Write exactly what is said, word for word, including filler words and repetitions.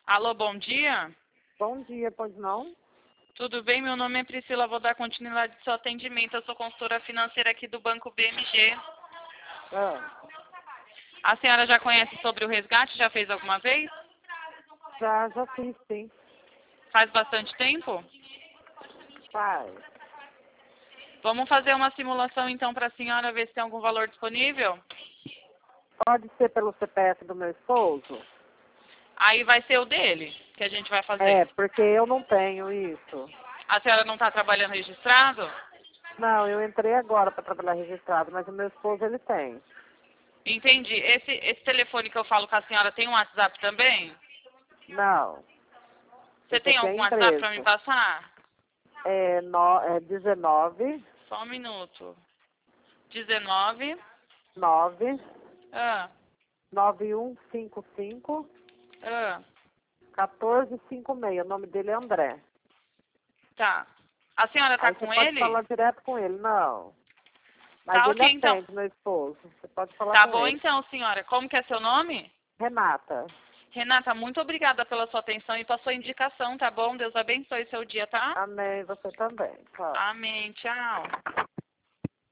Alô, bom dia. Bom dia, pois não? Tudo bem? Meu nome é Priscila, vou dar continuidade ao seu atendimento. Eu sou consultora financeira aqui do Banco B M G. Ah, A senhora já conhece sobre o resgate? Já fez alguma vez? já, já fiz, sim. Faz bastante tempo? Faz. Vamos fazer uma simulação então para a senhora ver se tem algum valor disponível? Pode ser pelo C P F do meu esposo? Aí vai ser o dele que a gente vai fazer. É, porque eu não tenho isso. A senhora não está trabalhando registrado? Não, eu entrei agora para trabalhar registrado, mas o meu esposo ele tem. Entendi. Esse, esse telefone que eu falo com a senhora tem um WhatsApp também? Não. Você Esse tem aqui é algum WhatsApp para me empresa. passar? É, no, é dezenove, Só um minuto. dezenove. nove, Ah, nove um cinco cinco, ah, quatorze cinquenta e seis. O nome dele é André. tá. A senhora tá Aí você com pode ele? falar direto com ele. Não. Mas Tá ele ok, então. atende, meu esposo. Você pode falar Tá com bom ele. então, senhora. Como que é seu nome? Renata. Renata, muito obrigada pela sua atenção e pela sua indicação, tá bom? Deus abençoe seu dia, tá? Amém. Você também. Tchau. Amém. Tchau.